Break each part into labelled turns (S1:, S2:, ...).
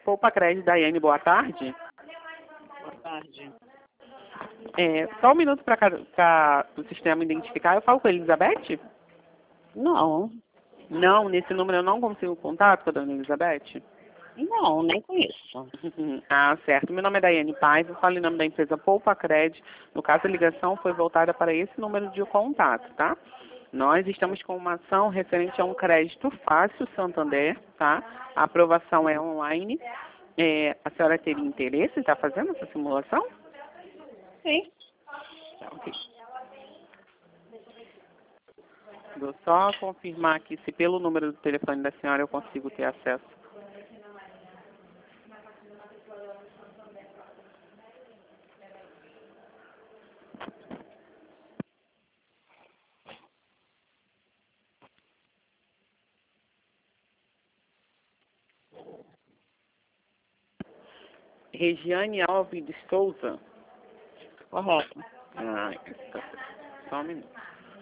S1: Poupa Crédito, Daiane, boa tarde.
S2: Boa tarde.
S1: Só um minuto para o sistema identificar. Eu falo com a Elizabeth?
S2: Não,
S1: Não, nesse número eu não consigo contato com a dona Elizabeth.
S2: não, nem conheço.
S1: Ah, certo. Meu nome é Daiane Paz, eu falo em nome da empresa Poupa Crédito. No caso, a ligação foi voltada para esse número de contato, tá? Nós estamos com uma ação referente a um crédito fácil Santander, tá? A aprovação é online. A senhora teria interesse em estar fazendo essa simulação?
S2: Sim.
S1: Tá, ok. Vou só confirmar aqui se pelo número do telefone da senhora eu consigo ter acesso. Regiane Alves de Souza.
S2: Correto.
S1: Ah, tá. Só um minuto.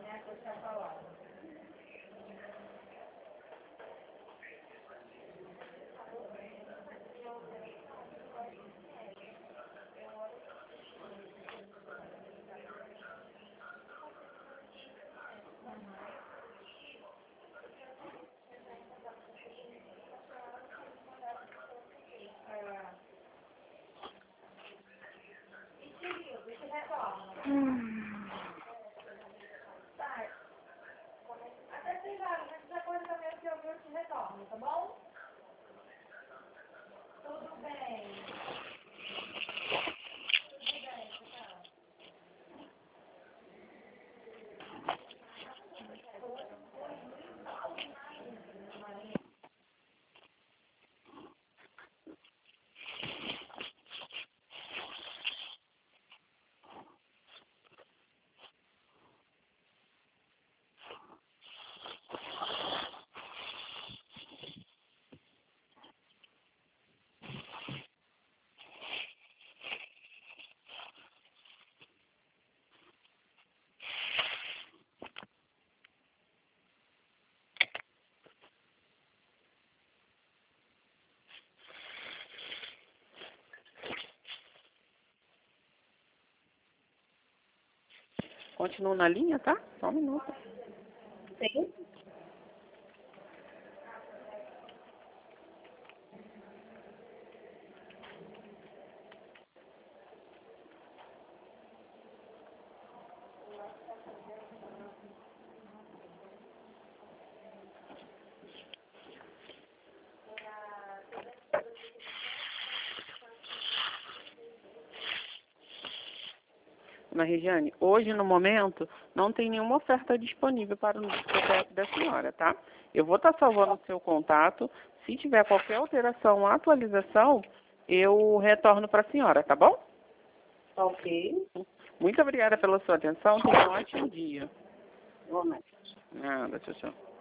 S1: Continuo na linha, tá? Só um minuto.
S2: Sim.
S1: Dona Regiane, hoje no momento não tem nenhuma oferta disponível para o CPF da senhora, tá? Eu vou estar salvando o seu contato. Se tiver qualquer alteração, atualização, eu retorno para a senhora, tá bom?
S2: Ok.
S1: Muito obrigada pela sua atenção. Tenha um ótimo dia.
S2: Igualmente.
S1: Nada, tchau, tchau.